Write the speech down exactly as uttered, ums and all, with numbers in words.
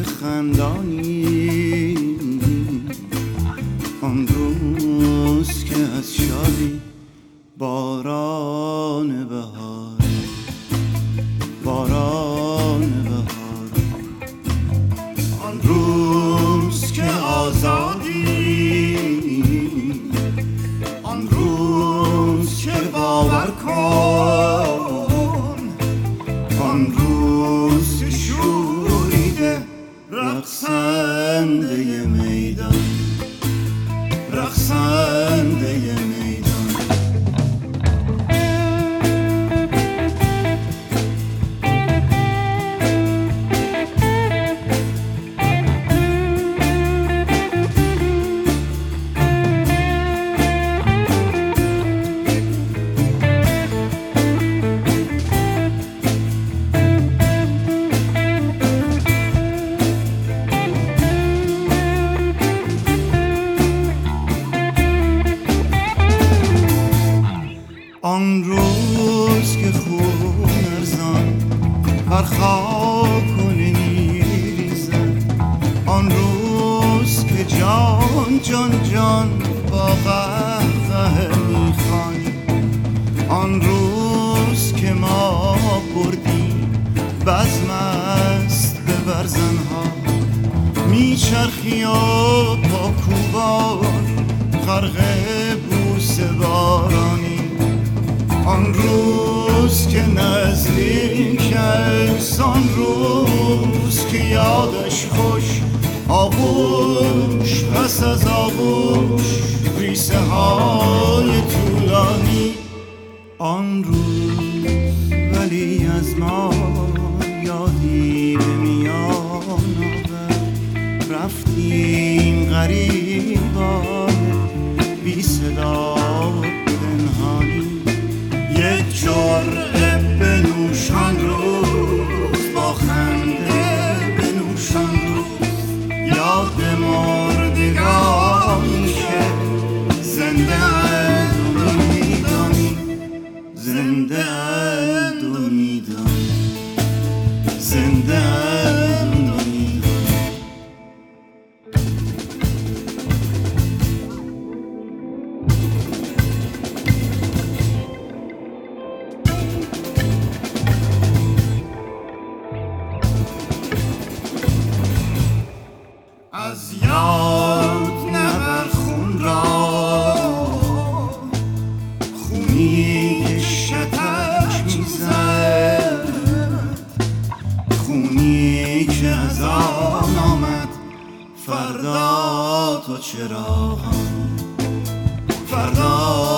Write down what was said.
خندانی، آن روز که از شادی باران بهار، باران بهار، آن روز که آزادی، آن روز که باور کن، آن روز که شوریده رقصنده میدان، رقصنده میدان. آن روز که خون ارزان بر خاک و نمیریزد، آن روز که جان جان جان با قهقه میخوانی، آن روز که ما بردیم بزم است به برزنها، میچرخی و با کوبان غرق بوسه بارانی، آن روز که نزدیک است، آن روز که یادش خوش، آغوش پس از آغوش ریسه های طولانی، آن روز ولی از ما یادی به میان آورد، رفتیم غریبان بی صدا پنهانی، یک جرعه بنوشان روز با خنده بنوشان روز، یاد مردگانی که زنده اند و میدانی، زنده اند و میدانی، زنده اند و میدانی. از یاد نبر خون را، خونی که شتک میزد، خونی که از آن آمد فردا تو چراغان، فردا